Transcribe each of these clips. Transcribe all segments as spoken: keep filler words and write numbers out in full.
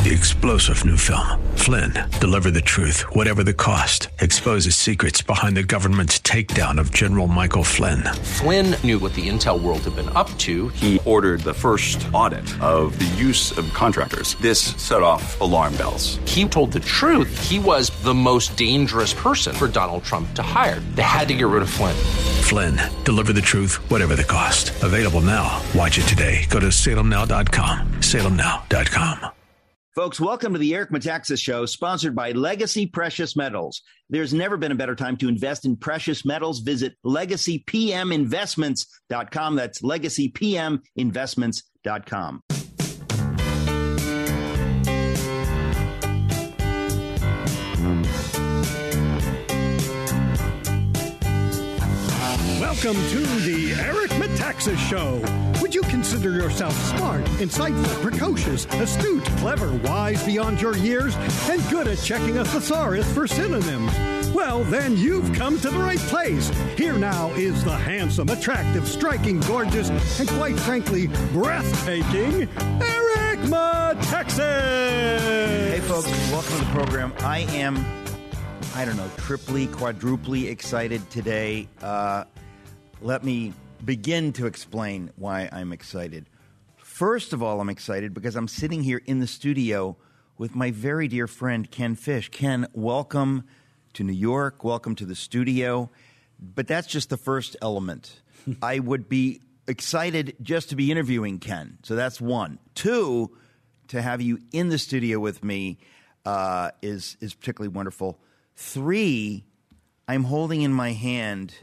The explosive new film, Flynn, deliver the truth, whatever the cost, exposes secrets behind the government's takedown of General Michael Flynn. Flynn knew what the intel world had been up to. He ordered the first audit of the use of contractors. This set off alarm bells. He told the truth. He was the most dangerous person for Donald Trump to hire. They had to get rid of Flynn. Flynn, deliver the truth, whatever the cost. Available now. Watch it today. Go to salem now dot com. salem now dot com. Folks, welcome to the Eric Metaxas Show, sponsored by Legacy Precious Metals. There's never been a better time to invest in precious metals. Visit legacy p m investments dot com. That's legacy p m investments dot com. Welcome to the Eric Metaxas Show. Would you consider yourself smart, insightful, precocious, astute, clever, wise beyond your years, and good at checking a thesaurus for synonyms? Well, then you've come to the right place. Here now is the handsome, attractive, striking, gorgeous, and quite frankly, breathtaking Eric Metaxas. Hey, folks, welcome to the program. I am, I don't know, triply, quadruply excited today. Uh... Let me begin to explain why I'm excited. First of all, I'm excited because I'm sitting here in the studio with my very dear friend, Ken Fish. Ken, welcome to New York. Welcome to the studio. But that's just the first element. I would be excited just to be interviewing Ken. So that's one. Two, to have you in the studio with me uh, is, is particularly wonderful. Three, I'm holding in my hand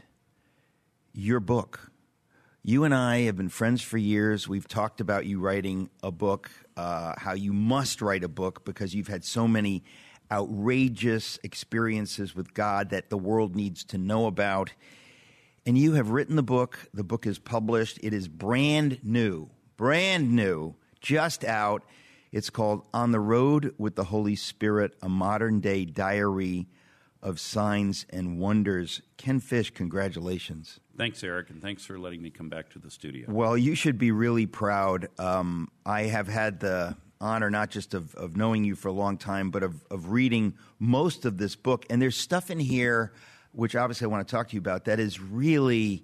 your book. You and I have been friends for years. We've talked about you writing a book, uh, how you must write a book because you've had so many outrageous experiences with God that the world needs to know about. And you have written the book. The book is published. It is brand new, brand new, just out. It's called On the Road with the Holy Spirit, a modern-day diary of signs and wonders. Ken Fish, congratulations. Thanks, Eric, and thanks for letting me come back to the studio. Well, you should be really proud. Um, I have had the honor not just of, of knowing you for a long time, but of, of reading most of this book. And there's stuff in here, which obviously I want to talk to you about, that is really,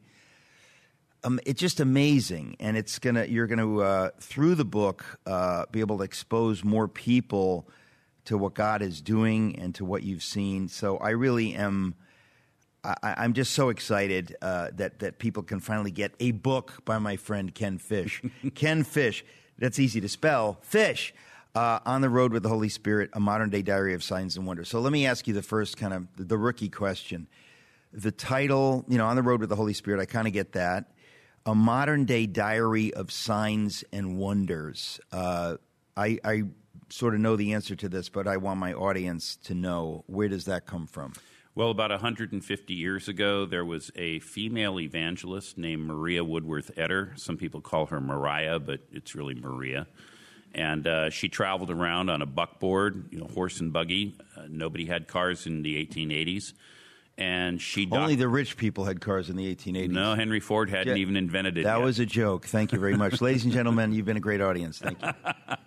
um, it's just amazing. And it's gonna, you're going to, uh, through the book, uh, be able to expose more people to what God is doing and to what you've seen. So I really am, I, I'm just so excited uh, that, that people can finally get a book by my friend Ken Fish. Ken Fish, that's easy to spell, Fish, uh, On the Road with the Holy Spirit, a modern-day diary of signs and wonders. So let me ask you the first kind of, the, the rookie question. The title, you know, On the Road with the Holy Spirit, I kind of get that. A modern-day diary of signs and wonders. Uh, I... I sort of know the answer to this, but I want my audience to know, where does that come from? Well, about one hundred fifty years ago, there was a female evangelist named Maria Woodworth Etter. Some people call her Mariah, but it's really Maria. And uh, she traveled around on a buckboard, you know, horse and buggy. Uh, nobody had cars in the eighteen eighties. And she doc- Only the rich people had cars in the eighteen eighties. No, Henry Ford hadn't Je- even invented it That yet. was a joke. Thank you very much. Ladies and gentlemen, you've been a great audience. Thank you.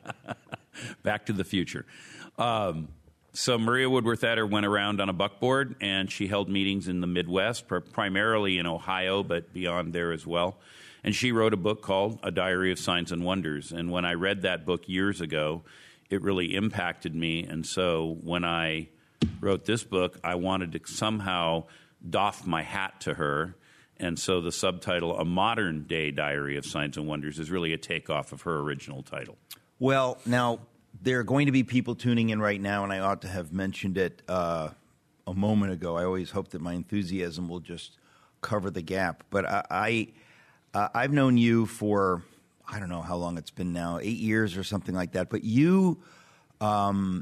Back to the future. Um, so Maria Woodworth Etter went around on a buckboard, and she held meetings in the Midwest, pr- primarily in Ohio, but beyond there as well. And she wrote a book called A Diary of Signs and Wonders. And when I read that book years ago, it really impacted me. And so when I wrote this book, I wanted to somehow doff my hat to her. And so the subtitle, A Modern Day Diary of Signs and Wonders, is really a takeoff of her original title. Well, now, there are going to be people tuning in right now, and I ought to have mentioned it uh, a moment ago. I always hope that my enthusiasm will just cover the gap. But I, I uh, I've known you for, I don't know how long it's been now, eight years or something like that. But you um,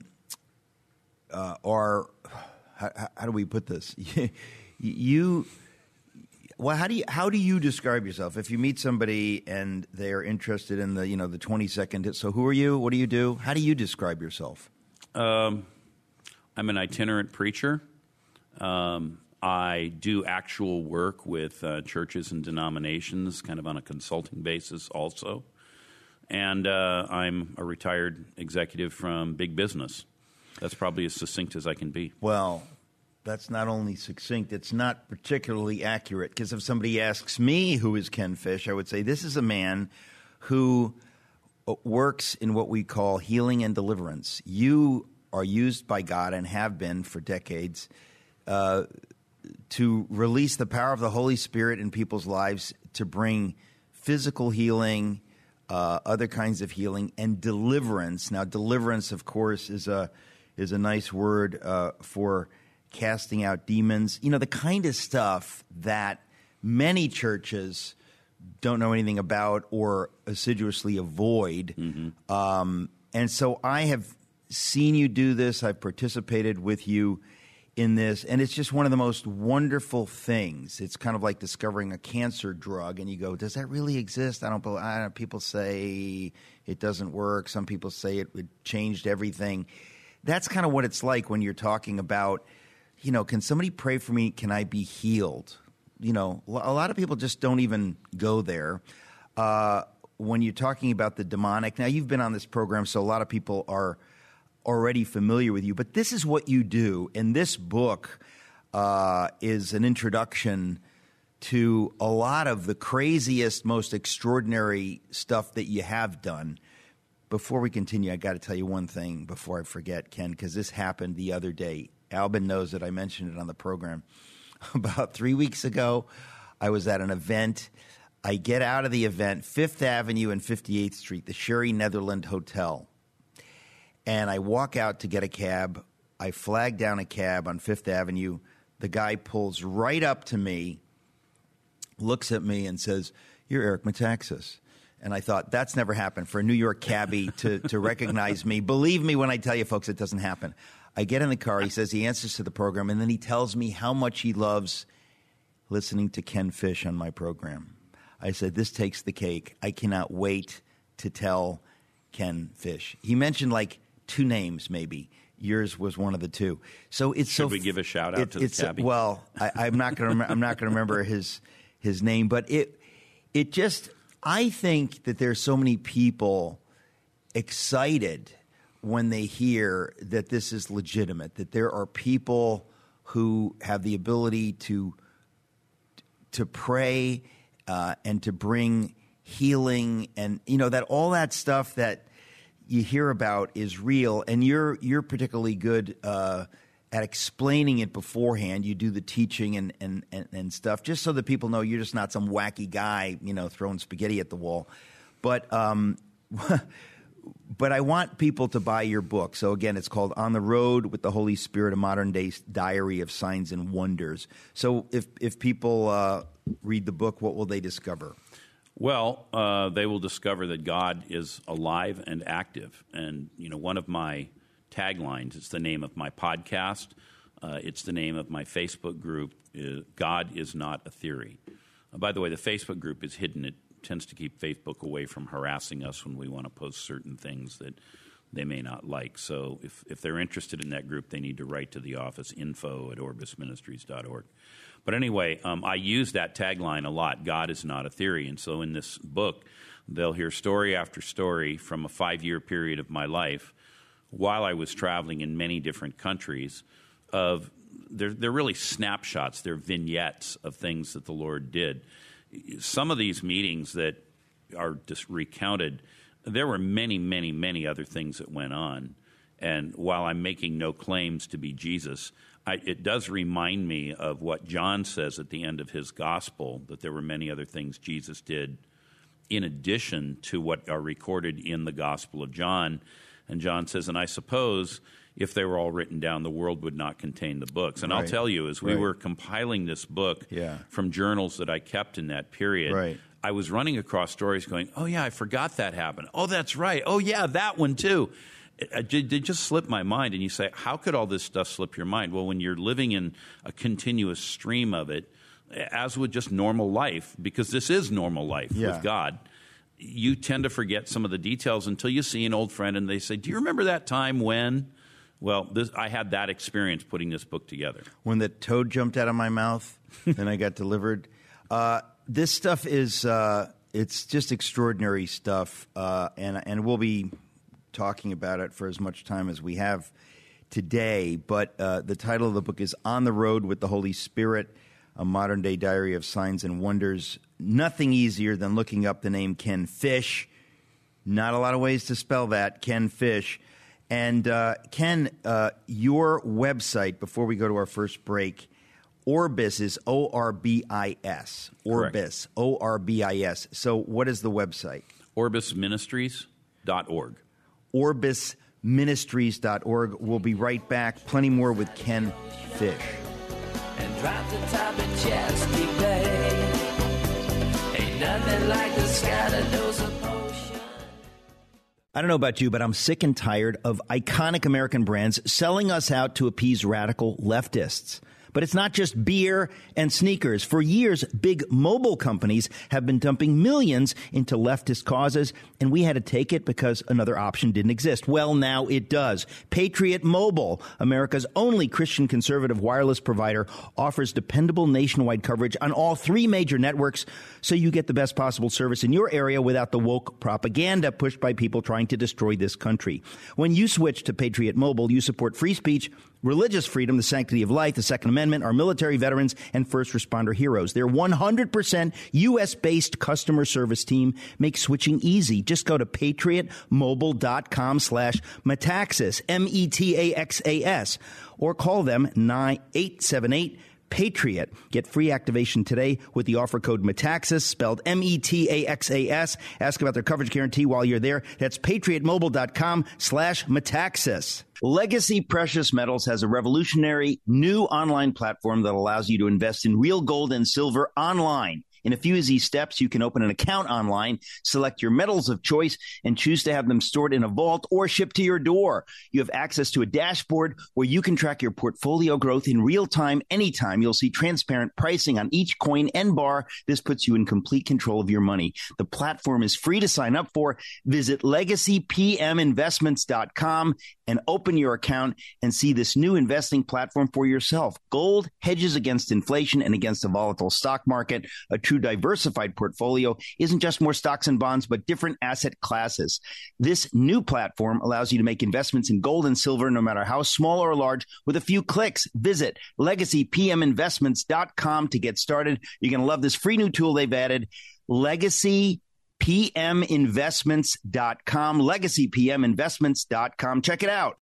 uh, are, how, how do we put this? you... Well, how do you how do you describe yourself? If you meet somebody and they're interested in the you know the twenty second, so who are you? What do you do? How do you describe yourself? Um, I'm an itinerant preacher. Um, I do actual work with uh, churches and denominations, kind of on a consulting basis, also. and uh, I'm a retired executive from big business. That's probably as succinct as I can be. Well, that's not only succinct, it's not particularly accurate, because if somebody asks me who is Ken Fish, I would say this is a man who works in what we call healing and deliverance. You are used by God and have been for decades uh, to release the power of the Holy Spirit in people's lives to bring physical healing, uh, other kinds of healing, and deliverance. Now, deliverance, of course, is a is a nice word uh, for casting out demons. You know, the kind of stuff that many churches don't know anything about or assiduously avoid. Mm-hmm. Um, and so I have seen you do this. I've participated with you in this, and it's just one of the most wonderful things. It's kind of like discovering a cancer drug, and you go, does that really exist? I don't believe. I don't, people say it doesn't work. Some people say it, it changed everything. That's kind of what it's like when you're talking about, you know, can somebody pray for me? Can I be healed? You know, a lot of people just don't even go there. Uh, when you're talking about the demonic, now you've been on this program, so a lot of people are already familiar with you, but this is what you do. And this book uh, is an introduction to a lot of the craziest, most extraordinary stuff that you have done. Before we continue, I got to tell you one thing before I forget, Ken, because this happened the other day. Albin knows that I mentioned it on the program. About three weeks ago, I was at an event. I get out of the event, Fifth Avenue and fifty-eighth Street, the Sherry Netherland Hotel. And I walk out to get a cab. I flag down a cab on Fifth Avenue. The guy pulls right up to me, looks at me, and says, "You're Eric Metaxas." And I thought, that's never happened for a New York cabbie to, to recognize me. Believe me when I tell you, folks, it doesn't happen. I get in the car. He says he answers to the program, and then he tells me how much he loves listening to Ken Fish on my program. I said, this takes the cake. I cannot wait to tell Ken Fish. He mentioned like two names, maybe. Yours was one of the two. So it's Should so we give a shout out it, to the it's, cabbie? Well, I, I'm not going to. I'm not going to remember his his name, but it it just. I think that there's so many people excited when they hear that this is legitimate. That there are people who have the ability to to pray uh, and to bring healing, and you know that all that stuff that you hear about is real, and you're you're particularly good uh, at explaining it beforehand. You do the teaching and, and, and, and stuff, just so that people know you're just not some wacky guy, you know, throwing spaghetti at the wall. But um, but I want people to buy your book. So again, it's called On the Road with the Holy Spirit: A Modern Day Diary of Signs and Wonders. So if if people uh, read the book, what will they discover? Well, uh, they will discover that God is alive and active. And, you know, one of my taglines, it's the name of my podcast, uh, it's the name of my Facebook group, is God is Not a Theory. Uh, by the way, the Facebook group is hidden. It tends to keep Facebook away from harassing us when we want to post certain things that they may not like. So if, if they're interested in that group, they need to write to the office, info at orbis ministries dot org. But anyway, um, I use that tagline a lot, God is not a theory. And so in this book, they'll hear story after story from a five-year period of my life while I was traveling in many different countries of they're, they're really snapshots, they're vignettes of things that the Lord did. Some of these meetings that are just recounted, there were many, many, many other things that went on. And while I'm making no claims to be Jesus, I, it does remind me of what John says at the end of his gospel, that there were many other things Jesus did in addition to what are recorded in the Gospel of John. And John says, and I suppose if they were all written down, the world would not contain the books. And right. I'll tell you, as we right. were compiling this book yeah. from journals that I kept in that period, right. I was running across stories going, oh, yeah, I forgot that happened. Oh, that's right. Oh, yeah, that one too. It, it, it just slipped my mind. And you say, how could all this stuff slip your mind? Well, when you're living in a continuous stream of it, as with just normal life, because this is normal life yeah. with God, you tend to forget some of the details until you see an old friend and they say, do you remember that time when? Well, this, I had that experience putting this book together. When the toad jumped out of my mouth and I got delivered. Uh, this stuff is uh, it's just extraordinary stuff, uh, and and we'll be talking about it for as much time as we have today. But uh, the title of the book is On the Road with the Holy Spirit, a modern-day diary of signs and wonders. Nothing easier than looking up the name Ken Fish. Not a lot of ways to spell that, Ken Fish. And uh, Ken, uh, your website, before we go to our first break, Orbis is O R B I S. Orbis, Correct. O R B I S. So what is the website? orbis ministries dot org. orbis ministries dot org. We'll be right back. Plenty more with Ken Fish. And drop the top of Chesapeake Bay. Ain't nothing like the scattered dose of potion. I don't know about you, but I'm sick and tired of iconic American brands selling us out to appease radical leftists. But it's not just beer and sneakers. For years, big mobile companies have been dumping millions into leftist causes, and we had to take it because another option didn't exist. Well, now it does. Patriot Mobile, America's only Christian conservative wireless provider, offers dependable nationwide coverage on all three major networks, so you get the best possible service in your area without the woke propaganda pushed by people trying to destroy this country. When you switch to Patriot Mobile, you support free speech, religious freedom, the sanctity of life, the Second Amendment, our military veterans, and first responder heroes. Their one hundred percent U S-based customer service team makes switching easy. Just go to patriotmobile.com slash Metaxas, M E T A X A S, or call them nine eight seven eight Patriot. Get free activation today with the offer code Metaxas, spelled M E T A X A S. Ask about their coverage guarantee while you're there. That's patriotmobile.com slash Metaxas. Legacy Precious Metals has a revolutionary new online platform that allows you to invest in real gold and silver online. In a few easy steps, you can open an account online, select your metals of choice, and choose to have them stored in a vault or shipped to your door. You have access to a dashboard where you can track your portfolio growth in real time, anytime. You'll see transparent pricing on each coin and bar. This puts you in complete control of your money. The platform is free to sign up for. Visit legacy p m investments dot com and open your account and see this new investing platform for yourself. Gold hedges against inflation and against a volatile stock market. A true diversified portfolio isn't just more stocks and bonds, but different asset classes. This new platform allows you to make investments in gold and silver, no matter how small or large, with a few clicks. Visit legacy p m investments dot com to get started. You're going to love this free new tool they've added, legacy p m investments dot com, legacy p m investments dot com. Check it out.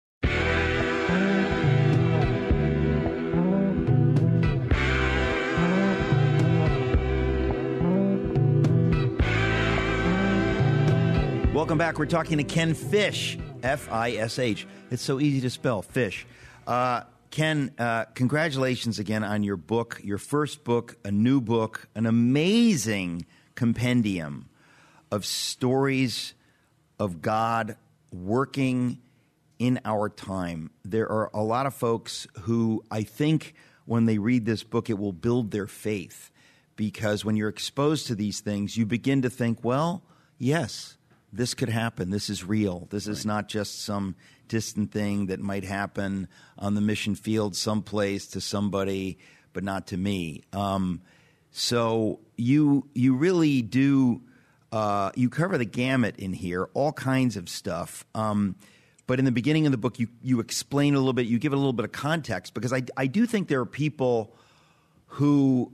Welcome back. We're talking to Ken Fish, F I S H. It's so easy to spell, Fish. Uh, Ken, uh, congratulations again on your book, your first book, a new book, an amazing compendium of stories of God working in our time. There are a lot of folks who I think when they read this book, it will build their faith, because when you're exposed to these things, you begin to think, well, yes, this could happen. This is real. This is not just some distant thing that might happen on the mission field someplace to somebody, but not to me. Um, so you you really do uh, you cover the gamut in here, all kinds of stuff. Um, but in the beginning of the book, you you explain a little bit. You give it a little bit of context, because I I do think there are people who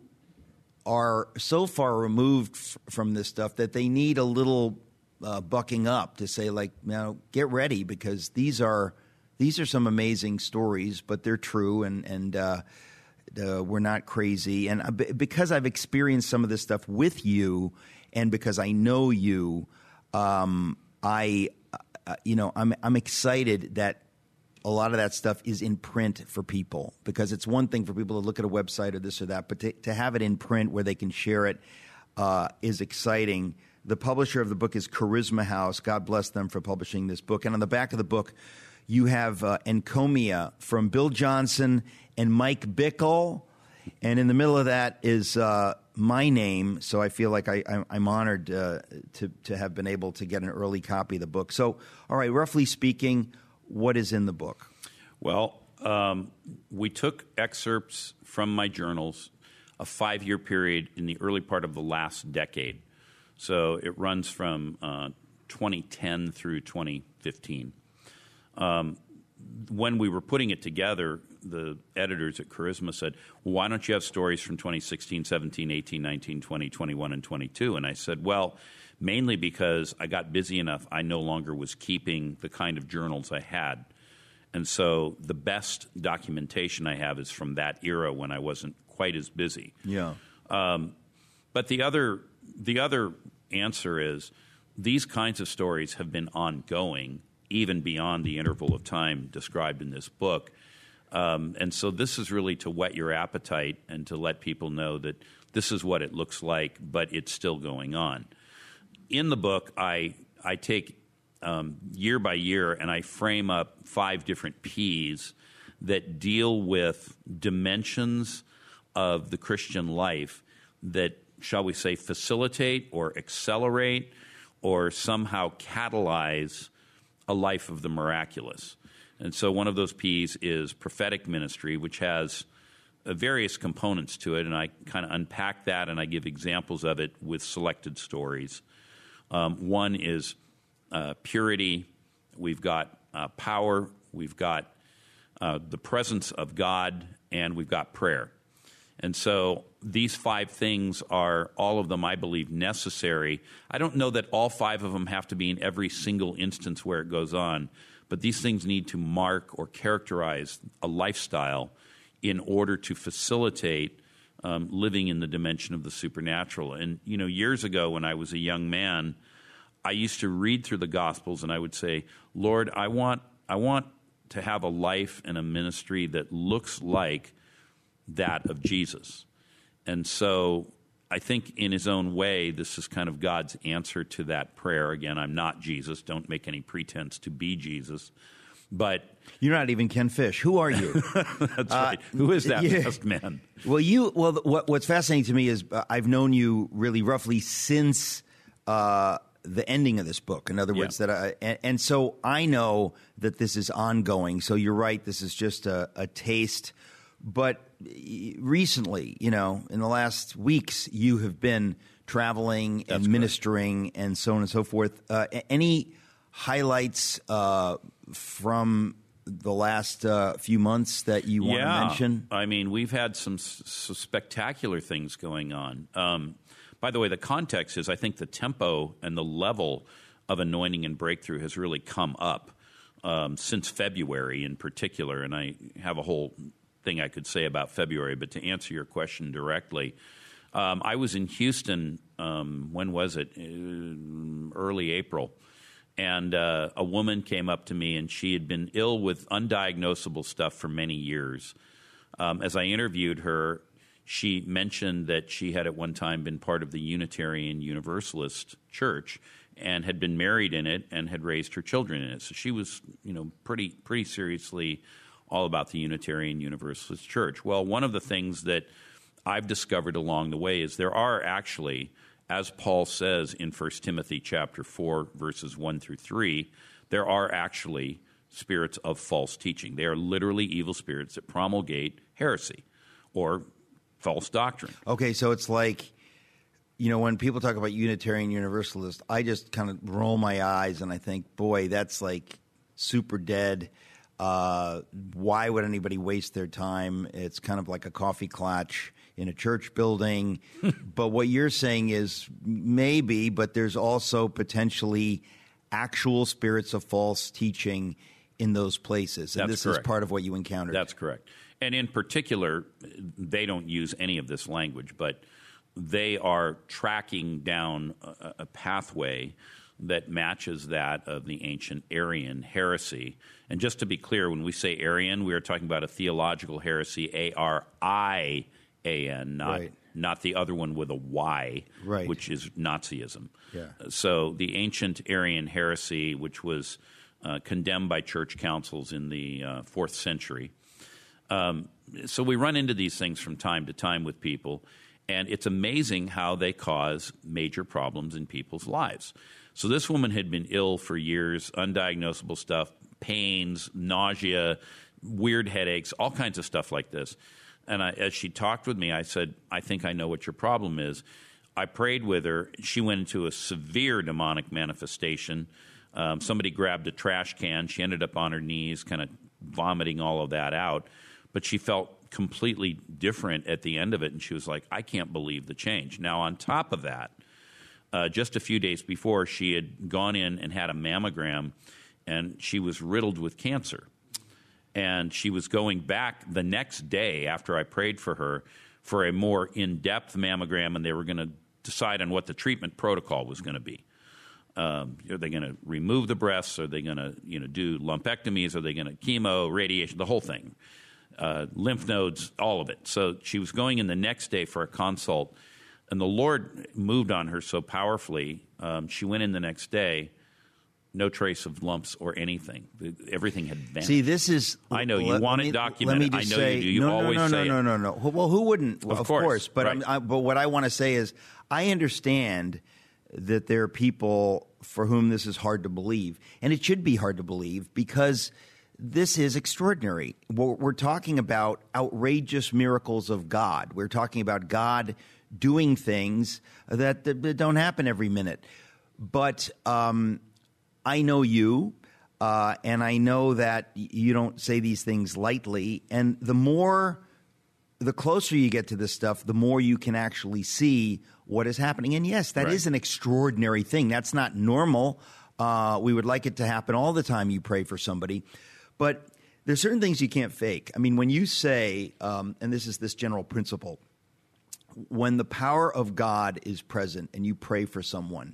are so far removed f- from this stuff that they need a little Uh, bucking up to say, like, you know, get ready, because these are these are some amazing stories, but they're true, and and uh, uh, we're not crazy. And uh, b- because I've experienced some of this stuff with you, and because I know you, um, I uh, you know I'm I'm excited that a lot of that stuff is in print for people, because it's one thing for people to look at a website or this or that, but to, to have it in print where they can share it uh, is exciting. The publisher of the book is Charisma House. God bless them for publishing this book. And on the back of the book, you have uh, Encomia from Bill Johnson and Mike Bickle. And in the middle of that is uh, my name. So I feel like I, I, I'm honored uh, to, to have been able to get an early copy of the book. So, all right, roughly speaking, what is in the book? Well, um, we took excerpts from my journals, a five-year period in the early part of the last decade. So it runs from uh, twenty ten through twenty fifteen. Um, when we were putting it together, the editors at Charisma said, well, why don't you have stories from twenty sixteen, seventeen, eighteen, nineteen, twenty, twenty-one, and twenty-two? And I said, well, mainly because I got busy enough, I no longer was keeping the kind of journals I had. And so the best documentation I have is from that era when I wasn't quite as busy. Yeah. Um, but the other the other answer is these kinds of stories have been ongoing even beyond the interval of time described in this book. Um, and so this is really to whet your appetite and to let people know that this is what it looks like, but it's still going on. In the book, I I take um, year by year and I frame up five different P's that deal with dimensions of the Christian life that, shall we say, facilitate or accelerate or somehow catalyze a life of the miraculous. And so one of those P's is prophetic ministry, which has uh, various components to it, and I kind of unpack that and I give examples of it with selected stories. Um, one is uh, purity. We've got uh, power. We've got uh, the presence of God, and we've got prayer. And so these five things are, all of them, I believe, necessary. I don't know that all five of them have to be in every single instance where it goes on, but these things need to mark or characterize a lifestyle in order to facilitate um, living in the dimension of the supernatural. And, you know, years ago when I was a young man, I used to read through the Gospels and I would say, Lord, I want, I want to have a life and a ministry that looks like that of Jesus. And so I think in his own way, this is kind of God's answer to that prayer. Again, I'm not Jesus. Don't make any pretense to be Jesus. But you're not even Ken Fish. Who are you? That's right. Uh, Who is that yeah. masked man? Well, you. Well, what, what's fascinating to me is uh, I've known you really roughly since uh, the ending of this book. In other words, yeah. that I, and, and so I know that this is ongoing. So you're right. This is just a, a taste. But recently, you know, in the last weeks, you have been traveling That's and ministering correct. And so on and so forth. Uh, any highlights uh, from the last uh, few months that you want yeah. to mention? I mean, we've had some, some spectacular things going on. Um, by the way, the context is I think the tempo and the level of anointing and breakthrough has really come up um, since February in particular, and I have a whole thing I could say about February, but to answer your question directly, um, I was in Houston, um, when was it? Uh, early April. And uh, a woman came up to me, and she had been ill with undiagnosable stuff for many years. Um, as I interviewed her, she mentioned that she had at one time been part of the Unitarian Universalist Church and had been married in it and had raised her children in it. So she was, you know, pretty pretty seriously all about the Unitarian Universalist Church. Well, one of the things that I've discovered along the way is there are actually, as Paul says in First Timothy chapter four, verses one through three, there are actually spirits of false teaching. They are literally evil spirits that promulgate heresy or false doctrine. Okay, so it's like, you know, when people talk about Unitarian Universalist, I just kind of roll my eyes and I think, boy, that's like super dead. Uh, why would anybody waste their time? It's kind of like a coffee clutch in a church building. But what you're saying is maybe, but there's also potentially actual spirits of false teaching in those places. And That's this correct. is part of what you encountered. That's correct. And in particular, they don't use any of this language, but they are tracking down a, a pathway that matches that of the ancient Arian heresy. And just to be clear, when we say Arian, we are talking about a theological heresy, A R I A N, not right. not the other one with a Y, right. which is Nazism. Yeah. So the ancient Arian heresy, which was uh, condemned by church councils in the uh, fourth century. Um, so we run into these things from time to time with people, and it's amazing how they cause major problems in people's lives. So this woman had been ill for years, undiagnosable stuff, pains, nausea, weird headaches, all kinds of stuff like this. And I, as she talked with me, I said, I think I know what your problem is. I prayed with her. She went into a severe demonic manifestation. Um, somebody grabbed a trash can. She ended up on her knees, kind of vomiting all of that out. But she felt completely different at the end of it, and she was like, I can't believe the change. Now, on top of that, uh, just a few days before, she had gone in and had a mammogram, and she was riddled with cancer. And she was going back the next day after I prayed for her for a more in-depth mammogram, and they were going to decide on what the treatment protocol was going to be. Um, are they going to remove the breasts? Are they going to, you know, do lumpectomies? Are they going to chemo, radiation, the whole thing, uh, lymph nodes, all of it? So she was going in the next day for a consult, and the Lord moved on her so powerfully. Um, she went in the next day, no trace of lumps or anything. Everything had vanished. See, this is. I know you let, want let it me, documented. Let me just I know say, you do. You no, always no, no, say no, no, no, no. Well, who wouldn't? Of of course, course. But right. I'm, I, but what I want to say is, I understand that there are people for whom this is hard to believe, and it should be hard to believe because this is extraordinary. We're, we're talking about outrageous miracles of God. We're talking about God doing things that, that, that don't happen every minute. But um, I know you, uh, and I know that you don't say these things lightly. And the more, the closer you get to this stuff, the more you can actually see what is happening. And yes, that right. is an extraordinary thing. That's not normal. Uh, we would like it to happen all the time you pray for somebody. But there's certain things you can't fake. I mean, when you say, um, and this is this general principle, when the power of God is present and you pray for someone,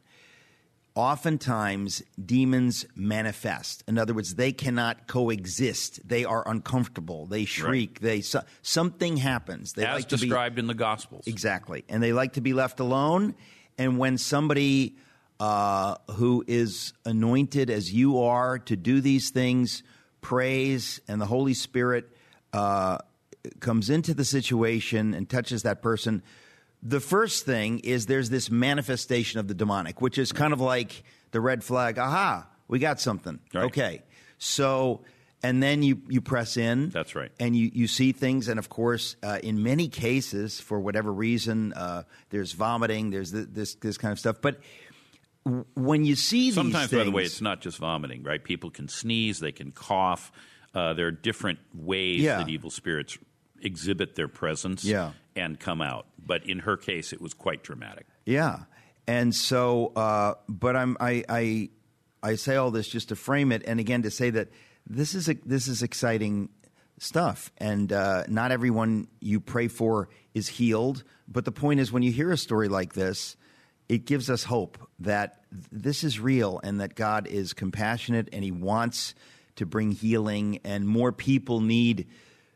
oftentimes demons manifest. In other words, they cannot coexist. They are uncomfortable. They shriek. Right. They so, something happens. They As like to described be, in the Gospels. Exactly. And they like to be left alone. And when somebody uh, who is anointed as you are to do these things prays and the Holy Spirit uh, comes into the situation and touches that person, the first thing is there's this manifestation of the demonic, which is kind of like the red flag. Aha, we got something. Right. Okay. So, and then you, you press in. That's right. And you, you see things. And, of course, uh, in many cases, for whatever reason, uh, there's vomiting, there's th- this this kind of stuff. But w- when you see Sometimes, these things, by the way, it's not just vomiting, right? People can sneeze, they can cough. Uh, there are different ways Yeah. that evil spirits exhibit their presence Yeah. and come out. But in her case, it was quite dramatic. Yeah. And so, uh, but I'm, I, I, I say all this just to frame it, and again to say that this is a, this is exciting stuff, and uh, not everyone you pray for is healed. But the point is, when you hear a story like this, it gives us hope that this is real and that God is compassionate and He wants to bring healing, and more people need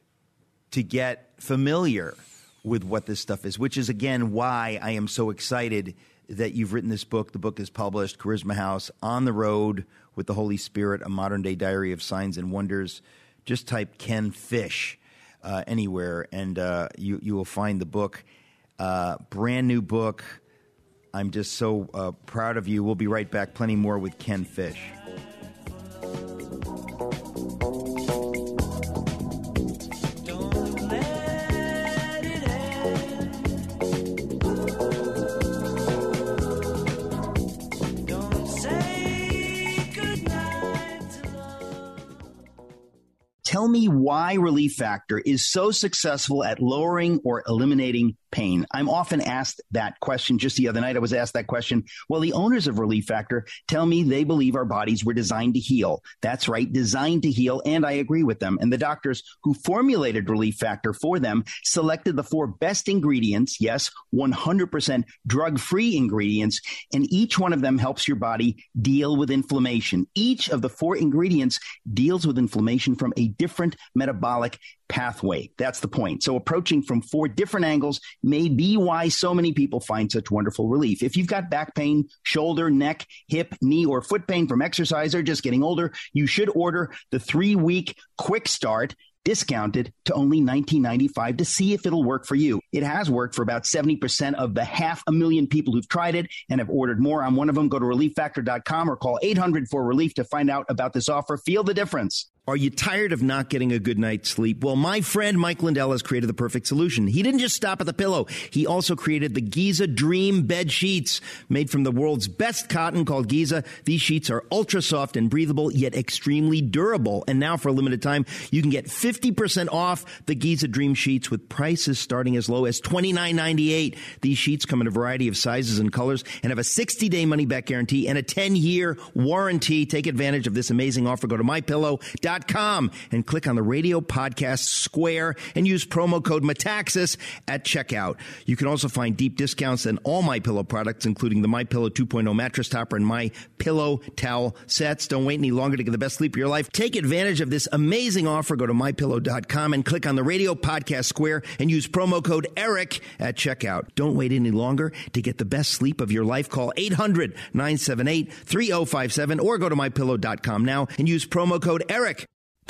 to get familiar with what this stuff is, which is, again, why I am so excited that you've written this book. The book is published, Charisma House, On the Road with the Holy Spirit, a modern-day diary of signs and wonders. Just type Ken Fish uh, anywhere, and uh, you, you will find the book. Uh, brand new book. I'm just so uh, proud of you. We'll be right back. Plenty more with Ken Fish. Tell me why Relief Factor is so successful at lowering or eliminating pain. I'm often asked that question. Just the other night, I was asked that question. Well, the owners of Relief Factor tell me they believe our bodies were designed to heal. That's right, designed to heal, and I agree with them. And the doctors who formulated Relief Factor for them selected the four best ingredients, yes, one hundred percent drug-free ingredients, and each one of them helps your body deal with inflammation. Each of the four ingredients deals with inflammation from a different metabolic pathway. That's the point. So approaching from four different angles may be why so many people find such wonderful relief. If you've got back pain, shoulder, neck, hip, knee, or foot pain from exercise or just getting older, you should order the three-week quick start discounted to only nineteen ninety-five dollars to see if it'll work for you. It has worked for about seventy percent of the half a million people who've tried it and have ordered more. I'm one of them. Go to relief factor dot com or call eight hundred four relief to find out about this offer. Feel the difference. Are you tired of not getting a good night's sleep? Well, my friend Mike Lindell has created the perfect solution. He didn't just stop at the pillow. He also created the Giza Dream Bed Sheets, made from the world's best cotton called Giza. These sheets are ultra soft and breathable, yet extremely durable. And now for a limited time, you can get fifty percent off the Giza Dream Sheets with prices starting as low as twenty-nine ninety-eight. These sheets come in a variety of sizes and colors and have a sixty-day money-back guarantee and a ten-year warranty. Take advantage of this amazing offer. Go to my pillow dot com and click on the radio podcast square and use promo code Metaxas at checkout. You can also find deep discounts on all MyPillow products, including the MyPillow two point oh mattress topper and MyPillow towel sets. Don't wait any longer to get the best sleep of your life. Take advantage of this amazing offer. Go to my pillow dot com and click on the radio podcast square and use promo code ERIC at checkout. Don't wait any longer to get the best sleep of your life. Call eight hundred nine seven eight three oh five seven or go to my pillow dot com now and use promo code ERIC.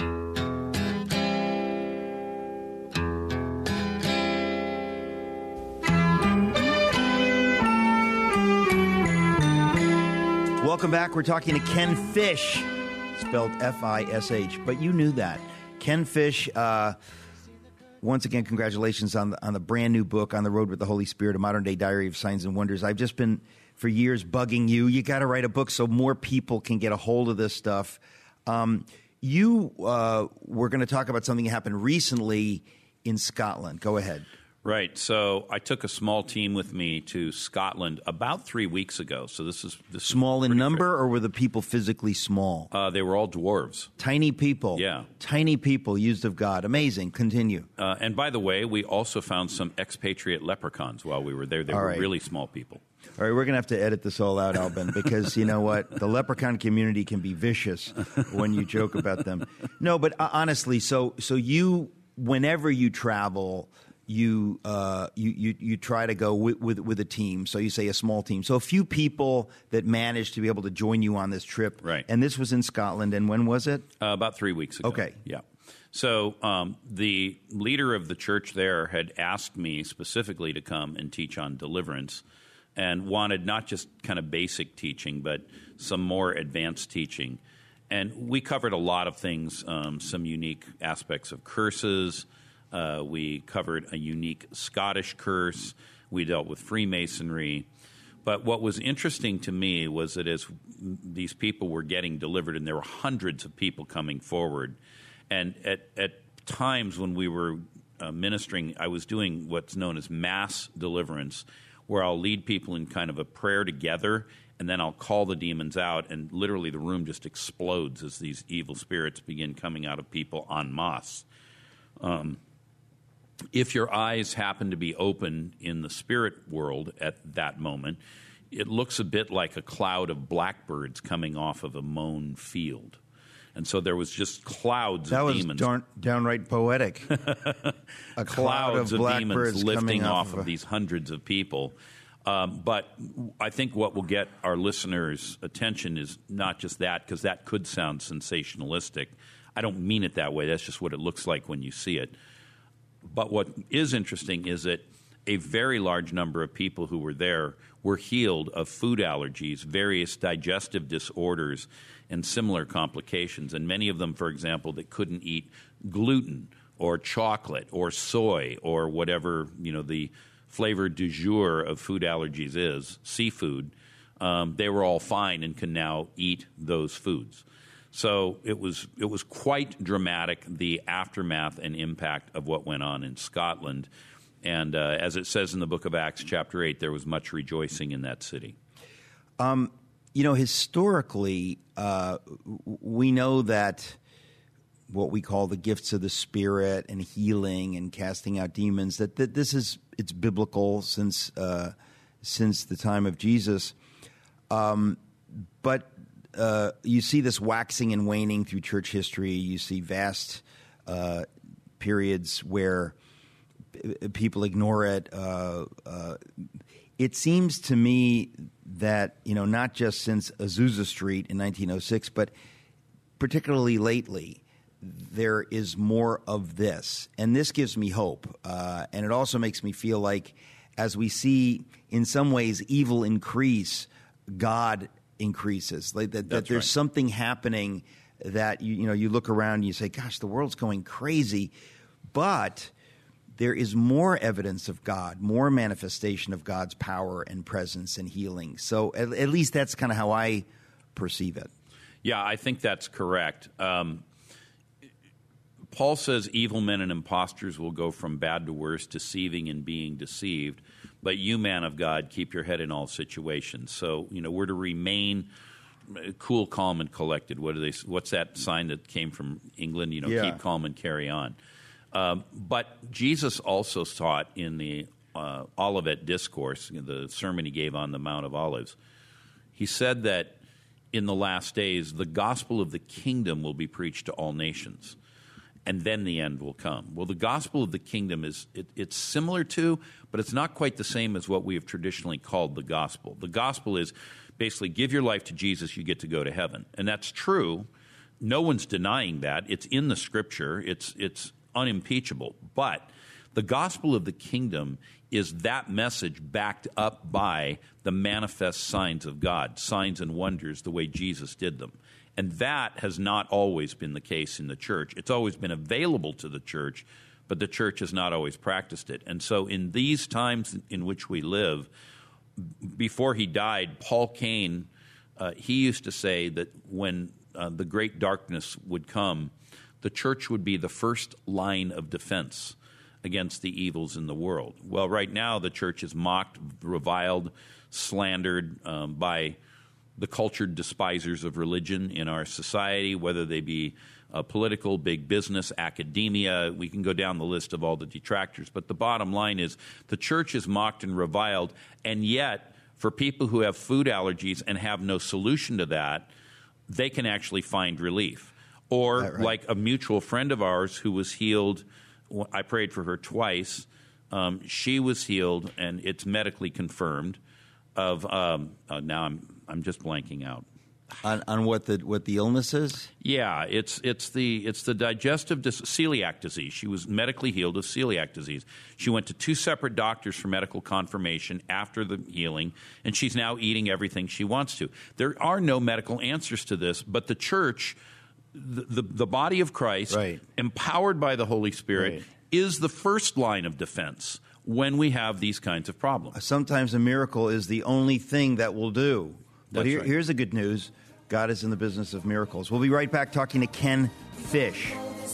Welcome back. We're talking to Ken Fish, spelled F I S H, but you knew that. Ken Fish, uh, once again, congratulations on the, on the brand new book, On the Road with the Holy Spirit, A Modern Day Diary of Signs and Wonders. I've just been, for years, bugging you. You got to write a book so more people can get a hold of this stuff. Um, you uh, were going to talk about something that happened recently in Scotland. Go ahead. Right. So I took a small team with me to Scotland about three weeks ago. So this is this small is in number, great. Or were the people physically small? Uh, they were all dwarves. Tiny people. Yeah. Tiny people used of God. Amazing. Continue. Uh, and by the way, we also found some expatriate leprechauns while we were there. They all were right. really small people. All right, we're going to have to edit this all out, Albin, because you know what? The leprechaun community can be vicious when you joke about them. No, but uh, honestly, so so you, whenever you travel, you uh, you, you you try to go with, with with a team. So you say a small team. So a few people that managed to be able to join you on this trip. Right. And this was in Scotland. And when was it? Uh, about three weeks ago. Okay. Yeah. So um, the leader of the church there had asked me specifically to come and teach on deliverance, and wanted not just kind of basic teaching, but some more advanced teaching. And we covered a lot of things, um, some unique aspects of curses. Uh, we covered a unique Scottish curse. We dealt with Freemasonry. But what was interesting to me was that as these people were getting delivered, and there were hundreds of people coming forward, and at, at times when we were uh, ministering, I was doing what's known as mass deliverance, where I'll lead people in kind of a prayer together, and then I'll call the demons out, and literally the room just explodes as these evil spirits begin coming out of people en masse. Um, if your eyes happen to be open in the spirit world at that moment, it looks a bit like a cloud of blackbirds coming off of a mown field. And so there was just clouds that of was demons. Darn, downright poetic. A cloud clouds of, of blackbirds demons lifting off, off of, of these hundreds of people. Um, but I think what will get our listeners' attention is not just that, because that could sound sensationalistic. I don't mean it that way. That's just what it looks like when you see it. But what is interesting is that a very large number of people who were there were healed of food allergies, various digestive disorders, and similar complications. And many of them, for example, that couldn't eat gluten or chocolate or soy or whatever, you know, the flavor du jour of food allergies is, seafood, um, they were all fine and can now eat those foods. So it was it was quite dramatic, the aftermath and impact of what went on in Scotland. And uh, as it says in the book of Acts, chapter eight, there was much rejoicing in that city. Um, you know, historically, uh, we know that what we call the gifts of the Spirit and healing and casting out demons, that, that this is, it's biblical since uh, since the time of Jesus. Um, but uh, you see this waxing and waning through church history. You see vast uh, periods where p- people ignore it. Uh, uh, it seems to me that, you know, not just since Azusa Street in nineteen oh six, but particularly lately, there is more of this. And this gives me hope. Uh, and it also makes me feel like as we see, in some ways, evil increase, God increases. Like that, that there's right. something happening that you you know you look around and you say, gosh, the world's going crazy, but there is more evidence of God, more manifestation of God's power and presence and healing. So at, at least that's kind of how I perceive it. Yeah, I think that's correct. Um, Paul says evil men and impostors will go from bad to worse, deceiving and being deceived. But you, man of God, keep your head in all situations. So, you know, we're to remain cool, calm, and collected. What do they? What's that sign that came from England? You know, yeah. keep calm and carry on. Um, but Jesus also taught in the uh, Olivet Discourse, the sermon he gave on the Mount of Olives, he said that in the last days, the gospel of the kingdom will be preached to all nations, and then the end will come. Well, the gospel of the kingdom is it, it's similar to, but it's not quite the same as what we have traditionally called the gospel. The gospel is basically give your life to Jesus, you get to go to heaven. And that's true. No one's denying that. It's in the scripture. It's it's unimpeachable. But the gospel of the kingdom is that message backed up by the manifest signs of God, signs and wonders the way Jesus did them. And that has not always been the case in the church. It's always been available to the church, but the church has not always practiced it. And so in these times in which we live, before he died, Paul Cain, uh, he used to say that when uh, the great darkness would come, the church would be the first line of defense against the evils in the world. Well, right now the church is mocked, reviled, slandered um, by the cultured despisers of religion in our society, whether they be uh, political, big business, academia. We can go down the list of all the detractors. But the bottom line is the church is mocked and reviled, and yet for people who have food allergies and have no solution to that, they can actually find relief. Or right, right. like a mutual friend of ours who was healed, I prayed for her twice. Um, she was healed, and it's medically confirmed. Of um, uh, now, I'm I'm just blanking out on, on what the what the illness is. Yeah, it's it's the it's the digestive dis- celiac disease. She was medically healed of celiac disease. She went to two separate doctors for medical confirmation after the healing, and she's now eating everything she wants to. There are no medical answers to this, but the church. The, the, the body of Christ, right. empowered by the Holy Spirit, right. is the first line of defense when we have these kinds of problems. Sometimes a miracle is the only thing that will do. But here, right. here's the good news. God is in the business of miracles. We'll be right back talking to Ken Fish.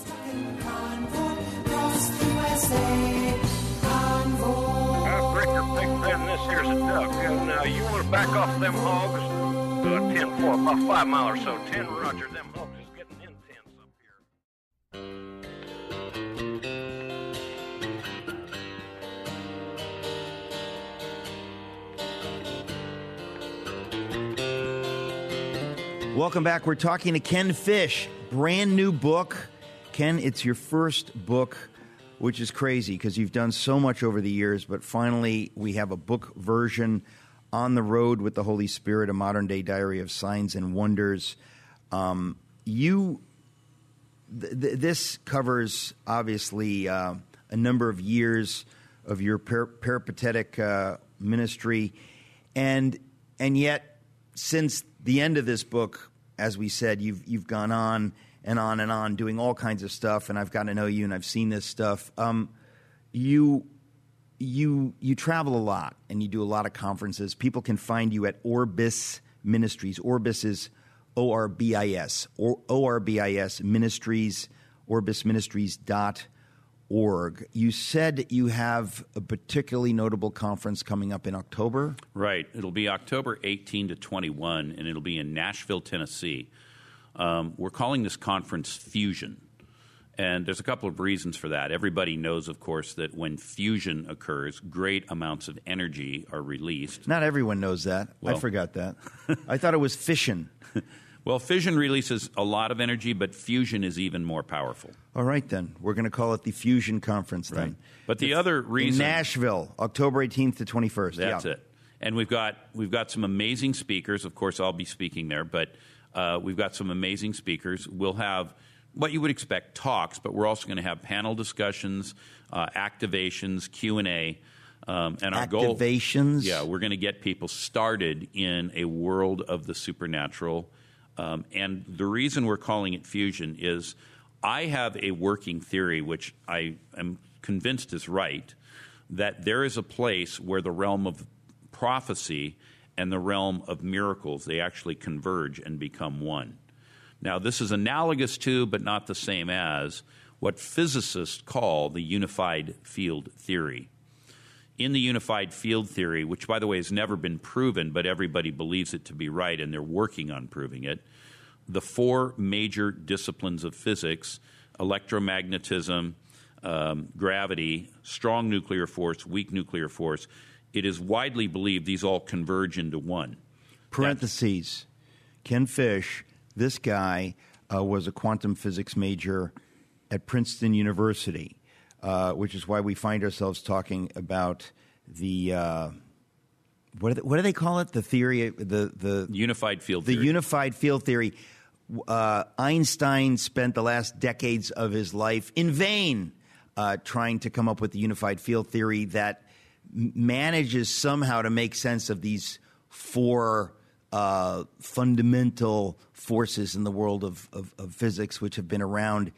Uh, Breaker, big fan, this here's a duck. And uh, you want to back off them hogs? Uh, ten four, about five mile or so. ten, roger. Them hogs is getting intense up here. Welcome back. We're talking to Ken Fish. Brand new book. Ken, it's your first book, which is crazy because you've done so much over the years, but finally we have a book version. On the Road with the Holy Spirit, a modern-day diary of signs and wonders. Um, you, th- th- this covers, obviously, uh, a number of years of your per- peripatetic uh, ministry. And and yet, since the end of this book, as we said, you've you've gone on and on and on doing all kinds of stuff, and I've gotten to know you, and I've seen this stuff. Um, you... You you travel a lot, and you do a lot of conferences. People can find you at Orbis Ministries. Orbis is O R B I S, or O R B I S Ministries, orbis ministries dot org. You said you have a particularly notable conference coming up in October? Right. It'll be October eighteenth to twenty-first, and it'll be in Nashville, Tennessee. Um, we're calling this conference Fusion. And there's a couple of reasons for that. Everybody knows, of course, that when fusion occurs, great amounts of energy are released. Not everyone knows that. Well, I forgot that. I thought it was fission. Well, fission releases a lot of energy, but fusion is even more powerful. All right, then. We're going to call it the Fusion Conference, then. Right. But the, the other reason... In Nashville, October eighteenth to twenty-first. That's yeah. it. And we've got we've got some amazing speakers. Of course, I'll be speaking there, but uh, we've got some amazing speakers. We'll have... what you would expect, talks, but we're also going to have panel discussions, uh, activations, Q and A. Um, and our goal, activations? Yeah, we're going to get people started in a world of the supernatural Um, and the reason we're calling it fusion is I have a working theory, which I am convinced is right, that there is a place where the realm of prophecy and the realm of miracles, they actually converge and become one. Now, this is analogous to, but not the same as, what physicists call the unified field theory. In the unified field theory, which, by the way, has never been proven, but everybody believes it to be right, and they're working on proving it, the four major disciplines of physics, electromagnetism, um, gravity, strong nuclear force, weak nuclear force, it is widely believed these all converge into one. Parentheses. Ken Fish, this guy uh, was a quantum physics major at Princeton University, uh, which is why we find ourselves talking about the uh, what do they, what do they call it? The theory, the the unified field the theory. unified field theory. Uh, Einstein spent the last decades of his life in vain uh, trying to come up with the unified field theory that m- manages somehow to make sense of these four uh, fundamental forces in the world of, of, of physics, which have been around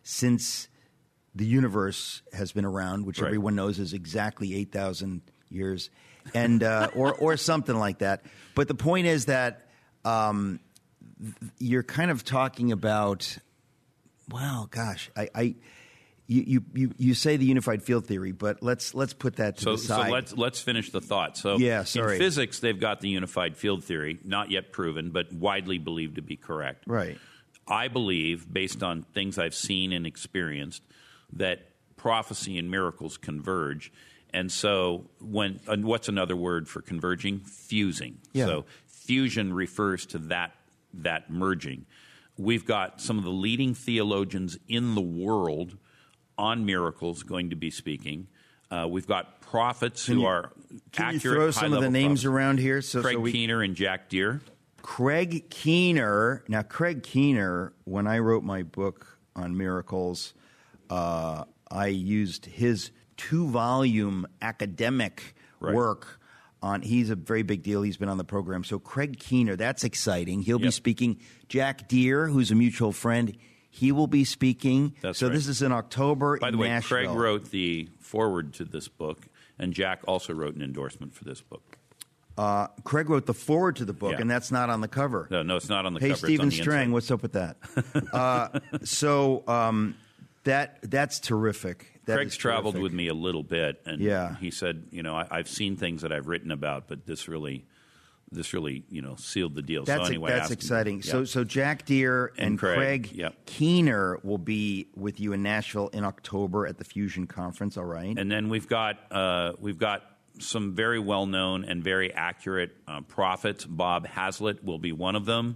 since the universe has been around, which right. everyone knows is exactly eight thousand years, and uh, or or something like that. But the point is that um, th- you're kind of talking about, well, gosh, I, I you, you you you say the unified field theory, but let's let's put that to so, the side. So let's let's finish the thought. So yeah, sorry. In physics, they've got the unified field theory, not yet proven, but widely believed to be correct. Right. I believe, based on things I've seen and experienced, that prophecy and miracles converge. And so when and what's another word for converging? Fusing. Yeah. So fusion refers to that that merging. We've got some of the leading theologians in the world on miracles going to be speaking. Uh, we've got prophets can who you, are can accurate, you throw some of the names prophets. around here? So, Craig so we, Keener and Jack Deere. Craig Keener. Now, Craig Keener, when I wrote my book on miracles, uh, I used his two-volume academic right. work on. He's a very big deal. He's been on the program. So Craig Keener, that's exciting. He'll yep. be speaking. Jack Deere, who's a mutual friend, he will be speaking. That's so right. this is in October By in the way, Nashville. Craig wrote the foreword to this book, and Jack also wrote an endorsement for this book. Uh, Craig wrote the foreword to the book, Yeah. and that's not on the cover. No, no, it's not on the hey, cover. Stephen it's on the Strang, inside. what's up with that? uh, so um, that that's terrific. That Craig's is traveled terrific. with me a little bit, and Yeah. he said, you know, I, I've seen things that I've written about, but this really, this really, you know, sealed the deal. That's so a- anyway, that's asked him- exciting. yeah. So so Jack Deere and, And Craig, Craig yep. Keener will be with you in Nashville in October at the Fusion Conference. All right, And then we've got uh, we've got some very well known and very accurate uh, prophets. Bob Hazlitt will be one of them.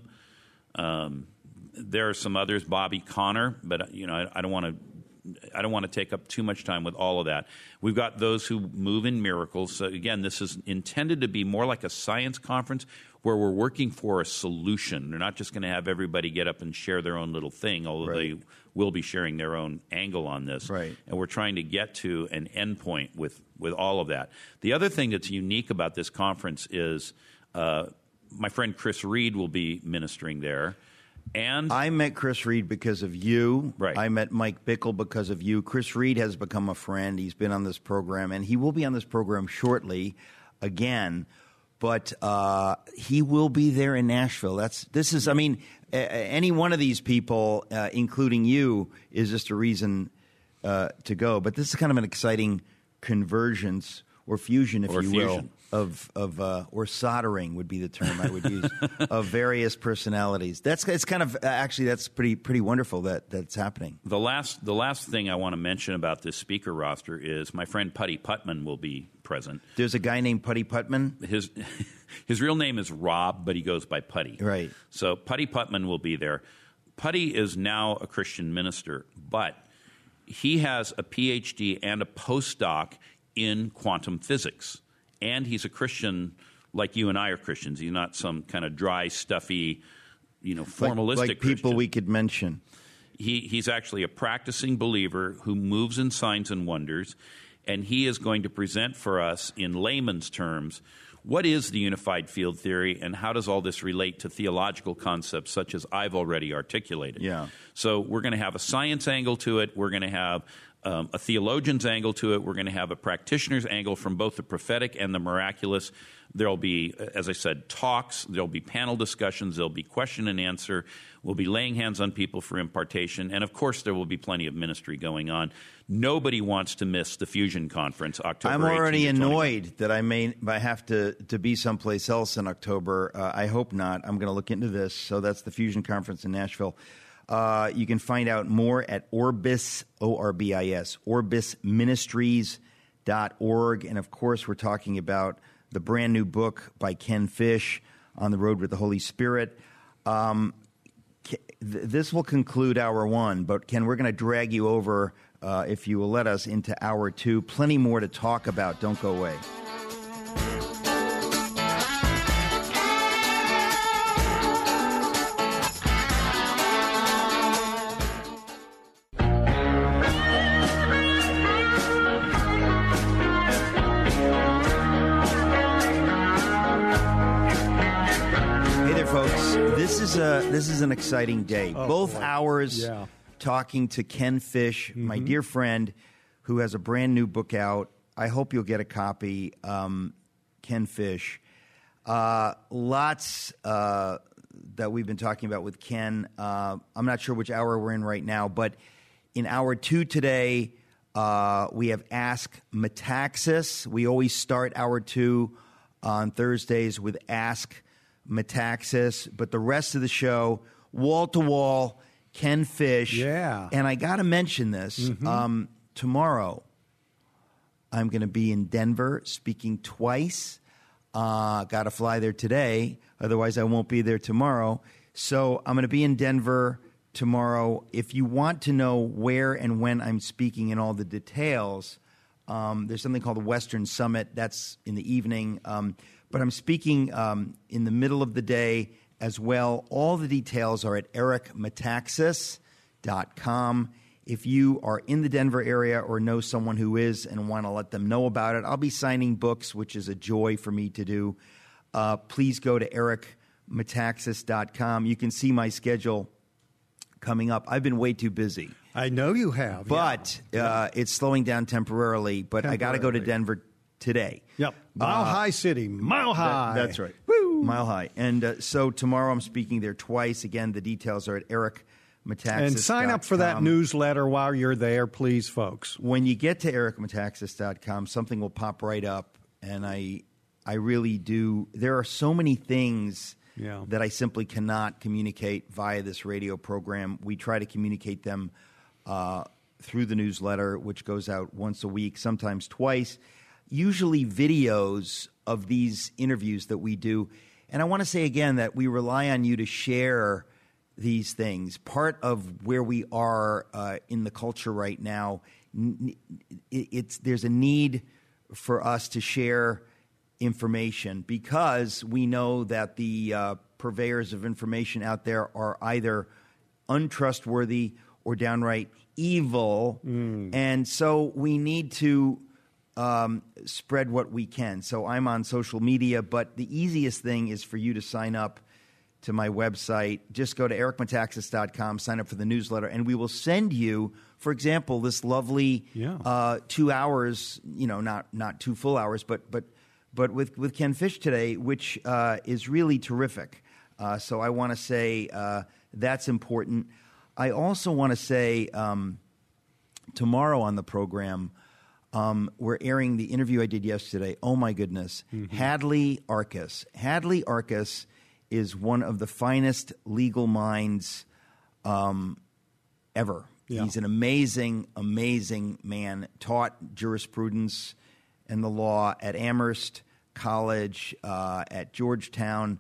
Um, there are some others, Bobby Connor, but you know I, I don't want to. I don't want to take up too much time with all of that. We've got those who move in miracles. So again, this is intended to be more like a science conference where we're working for a solution. They're not just going to have everybody get up and share their own little thing, although Right. they will be sharing their own angle on this. Right. And we're trying to get to an endpoint with, with all of that. The other thing that's unique about this conference is uh, my friend Chris Reed will be ministering there. And I met Chris Reed because of you. Right. I met Mike Bickle because of you. Chris Reed has become a friend. He's been on this program, and he will be on this program shortly again. But uh, he will be there in Nashville. That's this is. I mean, a- a- any one of these people, uh, including you, is just a reason uh, to go. But this is kind of an exciting convergence or fusion, if Or you fusion. will, of of uh, or soldering would be the term I would use of various personalities. That's it's kind of actually that's pretty pretty wonderful that that's happening. The last, the last thing I want to mention about this speaker roster is my friend Putty Putman will be present. There's a guy named Putty Putman. His his real name is Rob, but he goes by Putty. Right. So Putty Putman will be there. Putty is now a Christian minister, but he has a P H D and a postdoc in quantum physics. And he's a Christian like you and I are Christians. He's not some kind of dry, stuffy, you know, formalistic like, like people Christian. we could mention. He, he's actually a practicing believer who moves in signs and wonders, and he is going to present for us in layman's terms what is the unified field theory, and how does all this relate to theological concepts such as I've already articulated? Yeah. So we're going to have a science angle to it. We're going to have um, a theologian's angle to it. We're going to have a practitioner's angle from both the prophetic and the miraculous. There'll be, as I said, talks. There'll be panel discussions. There'll be question and answer. We'll be laying hands on people for impartation. And, of course, there will be plenty of ministry going on. Nobody wants to miss the Fusion Conference, October I'm already eighteenth to annoyed that I may I have to, to be someplace else in October. Uh, I hope not. I'm going to look into this. So that's the Fusion Conference in Nashville. Uh, you can find out more at Orbis, O R B I S, orbis ministries dot org. And, of course, we're talking about the brand new book by Ken Fish, On the Road with the Holy Spirit. Um, th- this will conclude hour one, but Ken, we're going to drag you over, uh, if you will let us, into hour two. Plenty more to talk about. Don't go away. This is a this is an exciting day. Oh, Both boy. hours Yeah. talking to Ken Fish, Mm-hmm. my dear friend, who has a brand new book out. I hope you'll get a copy. Um, Ken Fish. Uh, lots uh, that we've been talking about with Ken. Uh, I'm not sure which hour we're in right now, but in hour two today, uh, we have Ask Metaxas. We always start hour two on Thursdays with Ask Metaxas, but the rest of the show, wall to wall, Ken Fish. Yeah. And I got to mention this. Mm-hmm. Um, tomorrow, I'm going to be in Denver speaking twice. Uh, got to fly there today. Otherwise, I won't be there tomorrow. So I'm going to be in Denver tomorrow. If you want to know where and when I'm speaking and all the details, um, there's something called the Western Summit. That's in the evening. Um, but I'm speaking um, in the middle of the day as well. All the details are at eric metaxas dot com. If you are in the Denver area or know someone who is and want to let them know about it, I'll be signing books, which is a joy for me to do. Uh, please go to eric metaxas dot com. You can see my schedule coming up. I've been way too busy. I know you have. But yeah. uh, it's slowing down temporarily. But I got to go to Denver today. Yep. Mile Uh, High City. Mile High. That- that's right. Woo! Mile High. And uh, so tomorrow I'm speaking there twice. Again, the details are at eric metaxas dot com. And sign up for that newsletter while you're there, please, folks. When you get to eric metaxas dot com, something will pop right up. And I, I really do. There are so many things Yeah. that I simply cannot communicate via this radio program. We try to communicate them uh, through the newsletter, which goes out once a week, sometimes twice, usually videos of these interviews that we do. And I want to say again that we rely on you to share these things. Part of where we are uh, in the culture right now, n- it, it's there's a need for us to share information because we know that the uh, purveyors of information out there are either untrustworthy or downright evil. Mm. And so we need to um, spread what we can. So I'm on social media, but the easiest thing is for you to sign up to my website. Just go to eric metaxas dot com, sign up for the newsletter, and we will send you, for example, this lovely Yeah. uh, two hours, you know, not not two full hours, but but but with, with Ken Fish today, which uh, is really terrific. Uh, so I want to say uh, that's important. I also want to say um, tomorrow on the program, um, we're airing the interview I did yesterday. Oh, my goodness. Mm-hmm. Hadley Arcus. Hadley Arcus is one of the finest legal minds um, ever. Yeah. He's an amazing, amazing man. Taught jurisprudence and the law at Amherst College, uh, at Georgetown,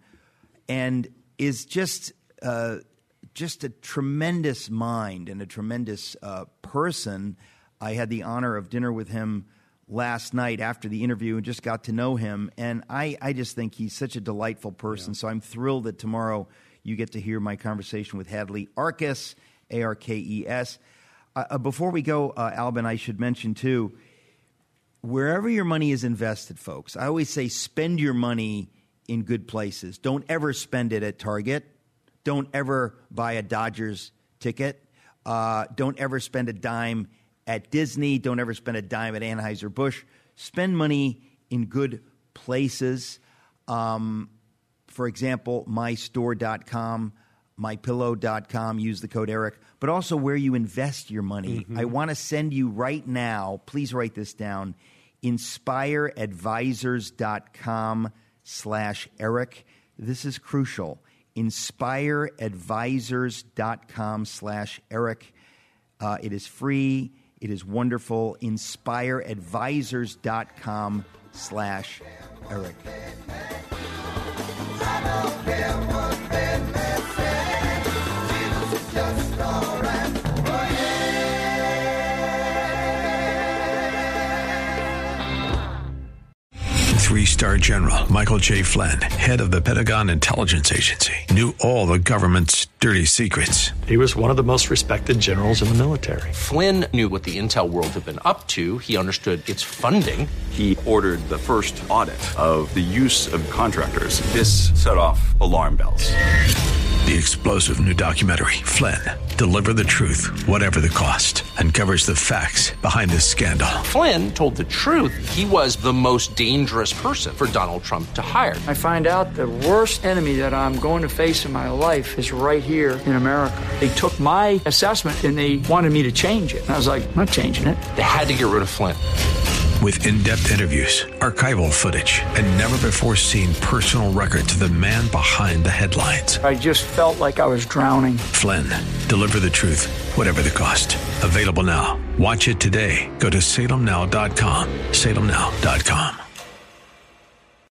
and is just uh, just a tremendous mind and a tremendous uh, person. I had the honor of dinner with him last night after the interview and just got to know him. And I, I just think he's such a delightful person. Yeah. So I'm thrilled that tomorrow you get to hear my conversation with Hadley Arcus, A R K E S. Uh, before we go, uh, Albin, I should mention, too, wherever your money is invested, folks, I always say spend your money in good places. Don't ever spend it at Target. Don't ever buy a Dodgers ticket. Uh, don't ever spend a dime at Disney. Don't ever spend a dime at Anheuser-Busch. Spend money in good places. Um, for example, my store dot com, my pillow dot com, use the code Eric, but also where you invest your money. Mm-hmm. I want to send you right now, please write this down, inspire advisors dot com slash Eric. This is crucial. inspire advisors dot com slash Eric. Uh, it is free. It is wonderful. inspire advisors dot com slash Eric. Three-star General Michael J. Flynn, head of the Pentagon Intelligence Agency, knew all the government's dirty secrets. He was one of the most respected generals in the military. Flynn knew what the intel world had been up to. He understood its funding. He ordered the first audit of the use of contractors. This set off alarm bells. The explosive new documentary, Flynn, Deliver the Truth, Whatever the Cost, uncovers the facts behind this scandal. Flynn told the truth. He was the most dangerous person for Donald Trump to hire. I find out the worst enemy that I'm going to face in my life is right here in America. They took my assessment and they wanted me to change it. And I was like, I'm not changing it. They had to get rid of Flynn. With in-depth interviews, archival footage, and never-before-seen personal records of the man behind the headlines. I just felt like I was drowning. Flynn, Deliver the Truth, Whatever the Cost. Available now. Watch it today. Go to salem now dot com. salem now dot com.